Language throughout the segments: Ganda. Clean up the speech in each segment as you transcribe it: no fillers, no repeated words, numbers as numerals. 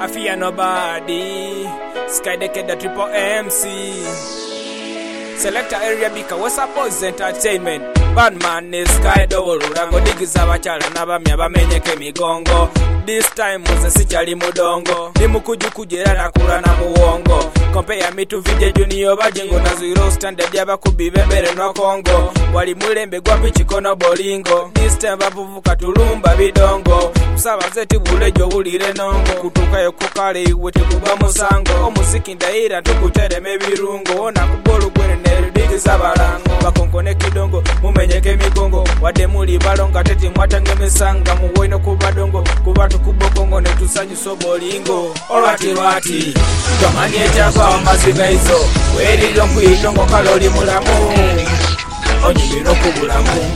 I fear nobody. Skydeke the triple MC. Selector area bika what's up boys entertainment. Badman is Sky Double Rango digiza bachala nabamya bamenyeke migongo. This time was sichali mudongo. Nimukuju kujera nakula na muwongo. Compare me to video junior bajengo na zero standard yabakubi bembere no Congo. Wali mulembe gwapi chikono bolingo. This time babuvuka tulumba bidongo. Musaba zeti bulejo ulire nongo. Kutuka yokukale iwe tekuba musango. Omusiki ndaira tukutereme birungo. Ona kubolu gwene digiza balango. Bakonkone kidongo mumenyeke migongo. Wade muli balonga teti mwatange misanga. Muwoino kubadongo kubatu kubokongo netusanyu sobolingo. Olwati tomanye chako amaziga izo. Weri longu idongo kaloli mulamu. Onyibino kubulamu.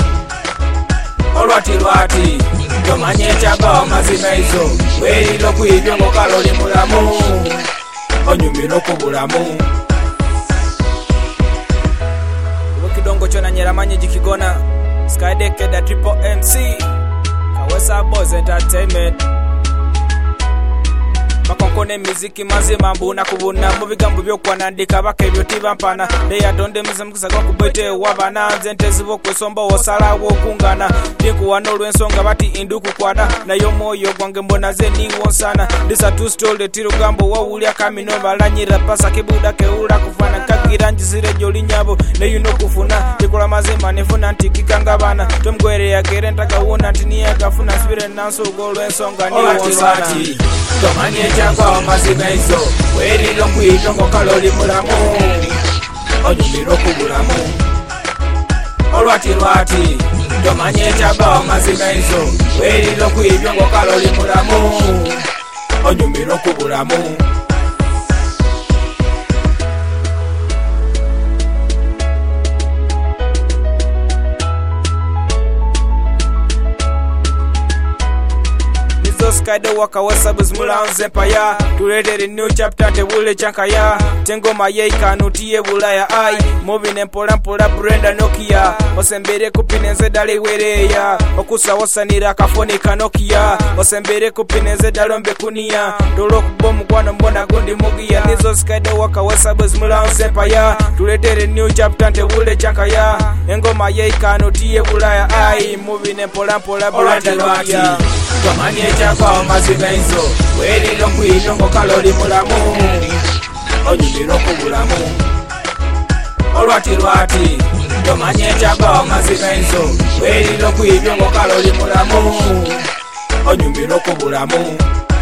Olwati tomanye chako amaziga izo. Weri longu idongo kaloli mulamu. Onyibino kubulamu. Kidongo chona nyeramanyi jikigona. Skydeke the triple MC. Kawesa boys entertainment. Makonkone miziki mazima mbuna kubuna. Mubigambo byokwa nandika bake byotiba mpana. Leya donde mizamukisa kwa kubete wabana. Nzente zivo kwesomba osala wokungana. Diku wanolu ensonga bati induku kwada. Na yomoyo gwange mbona zeni wonsana. Disa two story tiro gambo wawulia kamino. Balanyira pasa kibuda keula kufana. Kagira njizire joli nyabo ne yuno kufuna. Tikula mazima nifuna ntikikanga bana. Tumgwere ya gerenta kawuna tiniya kafuna. Spire nanso golo ensonga ni wonsana. Tomanye chakwa amaziga izo. Weri longu idongo kaloli mulamu. Onyumiro kubulamu. Olwati tomanye chakwa amaziga izo. Weri longu idongo kaloli mulamu. Onyumiro kubulamu. Skydou waka wasabuz mulanze empire. Tuletere new chapter tebule chankaya. Tengoma yeika nutiye bulaya ai. Moving empola mpola Brenda Nokia. Osembere kupineze dali wereya. Okusa wasanira kafoni kanokia. Osembere kupineze dalombe kunia. Dolo kubomu kwano mbona gundi mugia. Nizo Skydou waka wasabuz mulanze empire. Tuletere new chapter tebule chankaya. Engoma yeika nutiye bulaya ai. Moving empola mpola Brenda Nokia. Tomanye chakwa amaziga izo. Weri longu idongo kaloli mulamu. Onyibino kubulamu. Olwati tomanye chakwa amaziga izo. Weri longu idongo kaloli mulamu. Onyibino kubulamu.